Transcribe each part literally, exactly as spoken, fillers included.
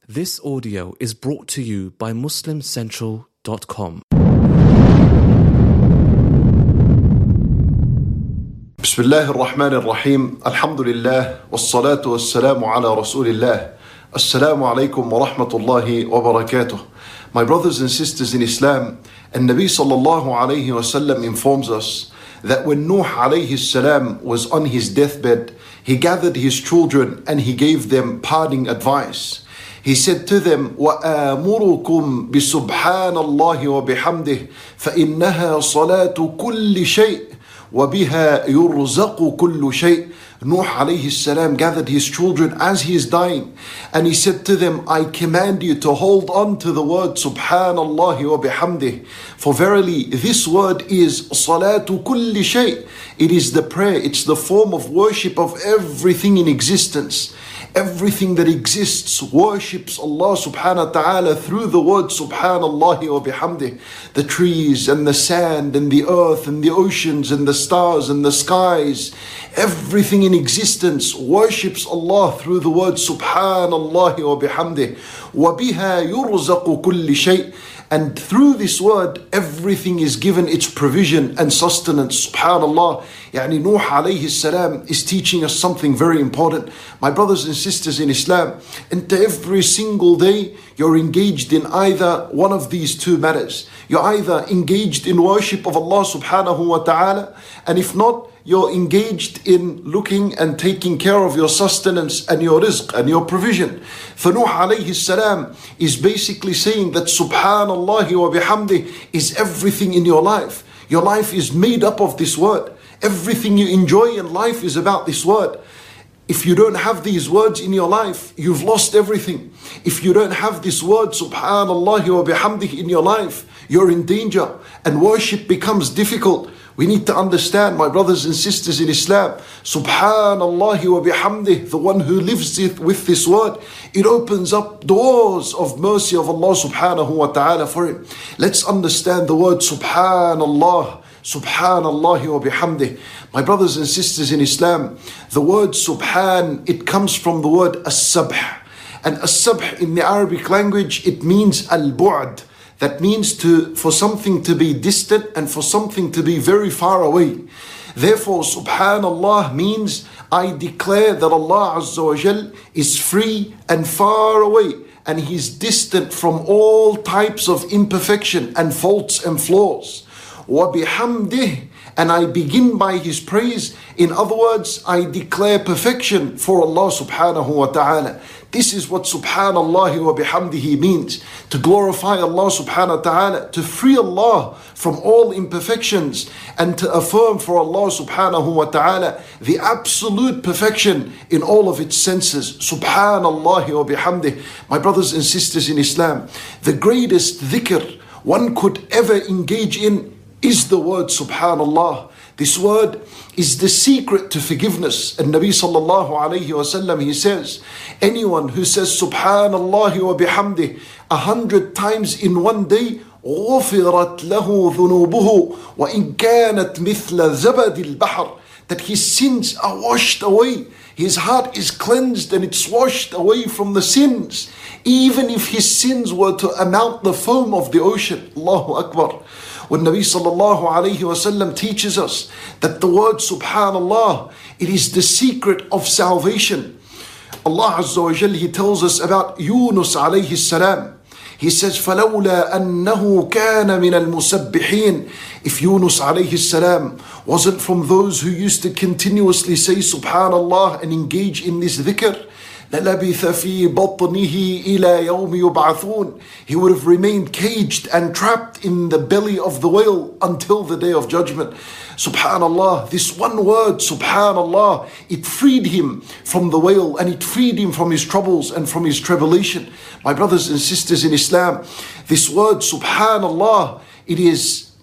This audio is brought to you by Muslim Central dot com. Bismillah ar-Rahman ar-Rahim. Alhamdulillah. Wassalatu wassalamu ala Rasulillah. Assalamu alaikum wa rahmatullahi wa barakatuh. My brothers and sisters in Islam, and Nabi sallallahu alayhi wa sallam informs us that when Nuh alayhi salam was on his deathbed, he gathered his children and he gave them parting advice. He said to them, وَآمُرُكُمْ بِسُبْحَانَ اللَّهِ وَبِحَمْدِهِ فَإِنَّهَا صَلَاةُ كُلِّ شَيْءٍ وَبِهَا يُرْزَقُ كُلُّ شَيْءٍ. Nuh alayhi salam gathered his children as he is dying, and he said to them, I command you to hold on to the word Subhanallah wa bihamdih, for verily this word is salatu kulli shay. It is the prayer, it's the form of worship of everything in existence. Everything that exists worships Allah subhanahu wa ta'ala through the word Subhanallah wa bihamdih. The trees and the sand and the earth and the oceans and the stars and the skies, everything in existence worships Allah through the word Subhanallah wa bihamdih. وَبِهَا يُرْزَقُ كُلِّ شَيْءٍ. And through this word, everything is given its provision and sustenance. Subhanallah. Yani Nuh alayhi salam is teaching us something very important. My brothers and sisters in Islam, and every single day, you're engaged in either one of these two matters. You're either engaged in worship of Allah subhanahu wa ta'ala, and if not, you're engaged in looking and taking care of your sustenance and your rizq and your provision. For Nuh alayhi salam is basically saying that Subhanallah wa bihamdih is everything in your life. Your life is made up of this word. Everything you enjoy in life is about this word. If you don't have these words in your life, you've lost everything. If you don't have this word Subhanallah wa bihamdih in your life, you're in danger and worship becomes difficult. We need to understand, my brothers and sisters in Islam, Subhanallah wa bihamdih, the one who lives it with this word, it opens up doors of mercy of Allah subhanahu wa ta'ala for him. Let's understand the word Subhanallah, Subhanallah wa bihamdih. My brothers and sisters in Islam, the word Subhan, it comes from the word As-Sabh. And As-Sabh in the Arabic language, it means Al-Bu'd. That means to for something to be distant and for something to be very far away. Therefore, Subhanallah means I declare that Allah Azza wa Jal is free and far away, and He's distant from all types of imperfection and faults and flaws. Wa bihamdih, and I begin by His praise. In other words, I declare perfection for Allah subhanahu wa ta'ala. This is what Subhanallah wa bihamdihi means. To glorify Allah subhanahu wa ta'ala, to free Allah from all imperfections, and to affirm for Allah subhanahu wa ta'ala the absolute perfection in all of its senses. Subhanallah wa bihamdih. My brothers and sisters in Islam, the greatest dhikr one could ever engage in is the word Subhanallah. This word is the secret to forgiveness. And Nabi sallallahu alayhi wa sallam, he says, anyone who says Subhanallah wa bihamdih a hundred times in one day, غُفِرَتْ لَهُ ذُنُوبُهُ وَإِنْ كَانَتْ مِثْلَ زَبَدِ الْبَحْرِ. That his sins are washed away. His heart is cleansed and it's washed away from the sins. Even if his sins were to amount the foam of the ocean. Allahu Akbar. When Nabi sallallahu alayhi wa sallam teaches us that the word Subhanallah, it is the secret of salvation. Allah Azza wa Jal, He tells us about Yunus alayhi salam. He says, فَلَوْلَا أَنَّهُ كَانَ مِنَ الْمُسَبِّحِينَ. If Yunus alayhi salam wasn't from those who used to continuously say Subhanallah and engage in this dhikr, لَلَبِثَ فِي بَطْنِهِ إِلَى يَوْمِ يُبْعَثُونَ. He would have remained caged and trapped in the belly of the whale until the day of judgment. Subhanallah, this one word, Subhanallah, it freed him from the whale and it freed him from his troubles and from his tribulation. My brothers and sisters in Islam, this word, Subhanallah, it is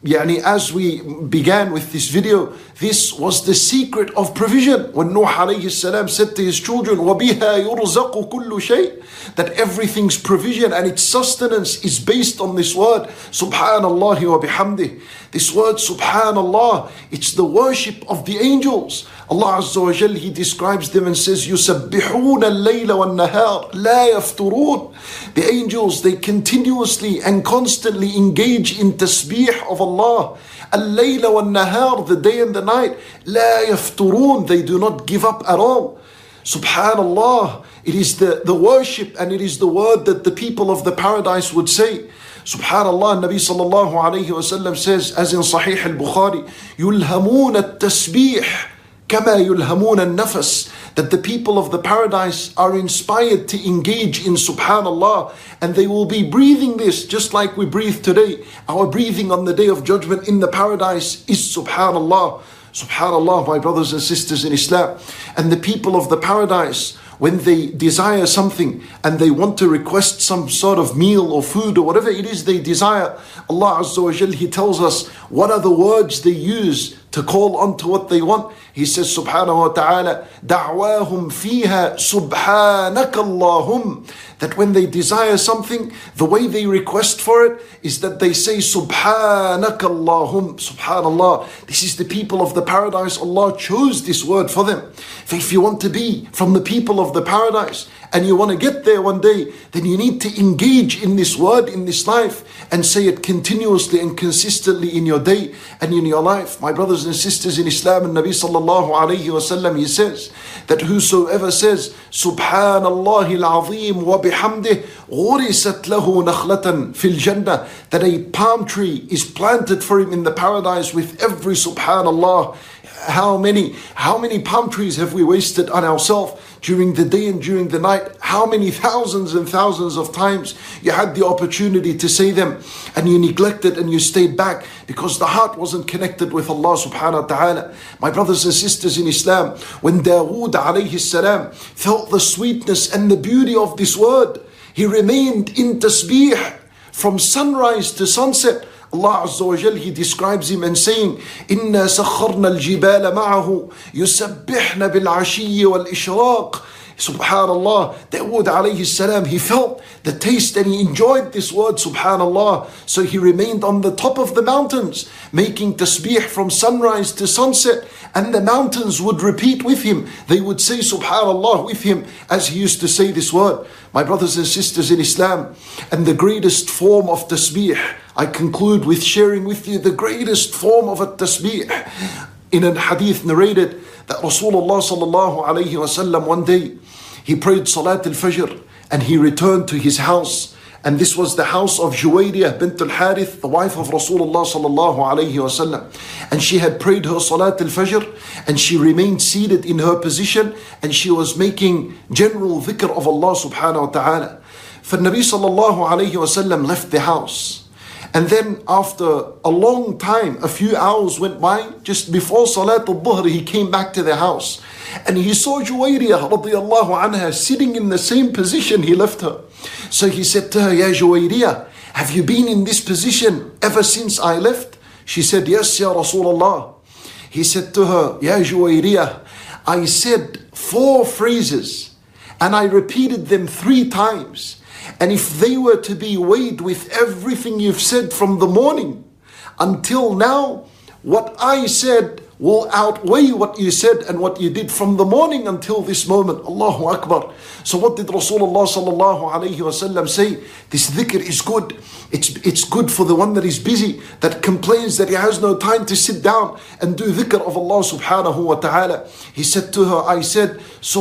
Yani as we began with this video, this was the secret of provision. When Nuh alayhi salam said to his children, وَبِهَا يُرْزَقُ كُلُّ شَيْءٍ, that everything's provision and its sustenance is based on this word, Subhanallah wa bihamdih. This word, Subhanallah, it's the worship of the angels. Allah Azza wa Jal, He describes them and says, يُسَبِّحُونَ اللَّيْلَ وَالنَّهَارِ لَا يَفْتُرُونَ. The angels, they continuously and constantly engage in tasbih of Allah. Al-layla wal-nahar, the day and the night. لَا يَفْتُرُونَ. They do not give up at all. Subhanallah. It is the, the worship and it is the word that the people of the paradise would say. Subhanallah, Nabi sallallahu alayhi wa sallam says, as in Sahih al-Bukhari, يُلْهَمُونَ التَّسْبِيحِ كَمَا يُلْهَمُونَ النَّفَسِ. That the people of the paradise are inspired to engage in Subhanallah, and they will be breathing this just like we breathe today. Our breathing on the day of judgment in the paradise is Subhanallah. Subhanallah, my brothers and sisters in Islam. And the people of the paradise, when they desire something and they want to request some sort of meal or food or whatever it is they desire, Allah Azza wa Jal, He tells us what are the words they use to call on to what they want. He says subhanahu wa ta'ala, دَعْوَاهُمْ فِيهَا سُبْحَانَكَ اللَّهُمْ. That when they desire something, the way they request for it is that they say Subhanaka Allahum. Subhanallah. This is the people of the paradise. Allah chose this word for them. If you want to be from the people of the paradise and you want to get there one day, then you need to engage in this word in this life and say it continuously and consistently in your day and in your life. My brothers and sisters in Islam, and Nabi sallallahu alayhi wa sallam, he says that whosoever says Subhanallah al-Azim wa bihamdih غُرِسَتْ لَهُ نَخْلَةً فِي الْجَنَّةِ, that a palm tree is planted for him in the paradise with every Subhanallah. How many, how many palm trees have we wasted on ourselves during the day and during the night? How many thousands and thousands of times you had the opportunity to say them and you neglected and you stayed back because the heart wasn't connected with Allah subhanahu wa ta'ala. My brothers and sisters in Islam, when Dawood alayhi salam felt the sweetness and the beauty of this word, he remained in tasbih from sunrise to sunset. Allah Azza wa Jal, He describes him and saying, إِنَّا سَخَّرْنَا الْجِبَالَ مَعَهُ يُسَبِّحْنَ بِالْعَشِيِّ وَالْإِشْرَاقِ. Subhanallah, Dawood alayhi salam, he felt the taste and he enjoyed this word, Subhanallah. So he remained on the top of the mountains, making tasbih from sunrise to sunset. And the mountains would repeat with him. They would say Subhanallah with him as he used to say this word. My brothers and sisters in Islam, and the greatest form of tasbih, I conclude with sharing with you the greatest form of a tasbih. In a hadith narrated that Rasulullah sallallahu alayhi wa sallam, one day he prayed Salat al-Fajr and he returned to his house. And this was the house of Juwayriyah bint al-Harith, the wife of Rasulullah sallallahu alayhi wa sallam. And she had prayed her Salat al-Fajr and she remained seated in her position and she was making general dhikr of Allah subhanahu wa ta'ala. For Nabi sallallahu alayhi wa sallam left the house. And then after a long time, a few hours went by, just before Salat al-Dhuhr, he came back to the house. And he saw Juwayriyah radiyallahu anha sitting in the same position he left her. So he said to her, Ya Juwayriyah, have you been in this position ever since I left? She said, yes, Ya Rasulullah. He said to her, Ya Juwayriyah, I said four phrases and I repeated them three times. And if they were to be weighed with everything you've said from the morning until now, what I said will outweigh what you said and what you did from the morning until this moment. Allahu Akbar. So what did Rasulullah sallallahu alayhi wa sallam say? This dhikr is good. It's, it's good for the one that is busy, that complains that he has no time to sit down and do dhikr of Allah subhanahu wa ta'ala. He said to her, I said,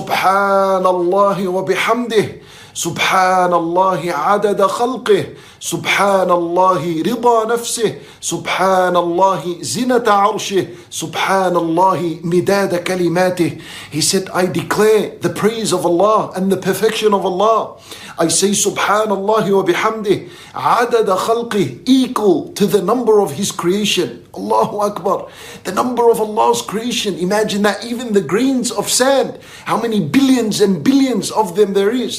Subhanallah wa bihamdih. Subhanallah adada khalqih. Subhanallah rida nafsih. Subhanallah zinata arshih. Subhanallah midada kalimatih. He said, I declare the praise of Allah and the perfection of Allah. I say Subhanallah wa bihamdih adada khalqih, equal to the number of His creation. Allahu Akbar. The number of Allah's creation. Imagine that, even the grains of sand, how many billions and billions of them there is.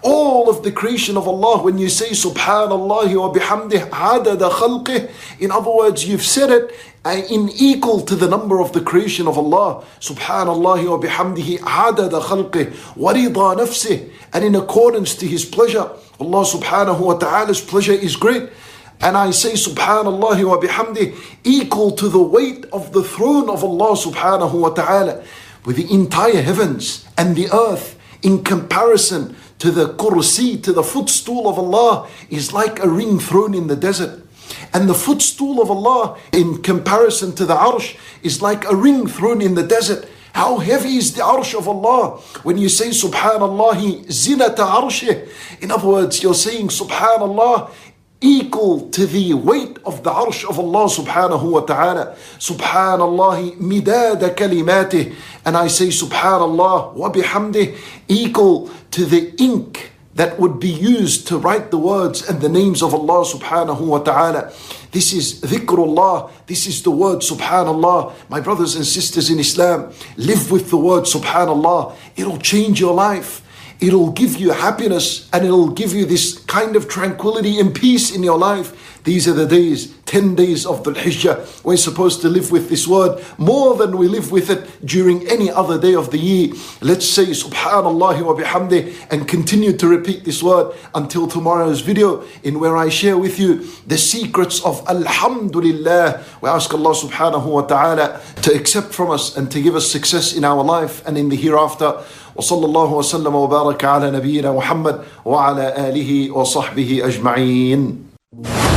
All of the creation of Allah, when you say Subhanallah wa bihamdih adada khalqih, in other words, you've said it in equal to the number of the creation of Allah. Subhanallah wa bihamdihi adada khalqih wa rida nafsih, and in accordance to His pleasure. Allah subhanahu wa ta'ala's pleasure is great. And I say Subhanallah wa bihamdih equal to the weight of the throne of Allah subhanahu wa ta'ala, with the entire heavens and the earth in comparison to the kursi, to the footstool of Allah, is like a ring thrown in the desert. And the footstool of Allah in comparison to the arsh is like a ring thrown in the desert. How heavy is the arsh of Allah? When you say Subhanallah zinata arshih, in other words, you're saying Subhanallah equal to the weight of the arsh of Allah subhanahu wa ta'ala. Subhanallah midada kalimatih. And I say Subhanallah wa bihamdih equal to the ink that would be used to write the words and the names of Allah subhanahu wa ta'ala. This is dhikrullah. This is the word Subhanallah. My brothers and sisters in Islam, live with the word Subhanallah. It'll change your life. It'll give you happiness, and it'll give you this kind of tranquility and peace in your life. These are the days, ten days of Dhul Hijjah. We're supposed to live with this word more than we live with it during any other day of the year. Let's say Subhanallah wa bihamdih and continue to repeat this word until tomorrow's video, in where I share with you the secrets of Alhamdulillah. We ask Allah subhanahu wa ta'ala to accept from us and to give us success in our life and in the hereafter. وصلى الله وسلم وبارك على نبينا محمد وعلى آله وصحبه أجمعين.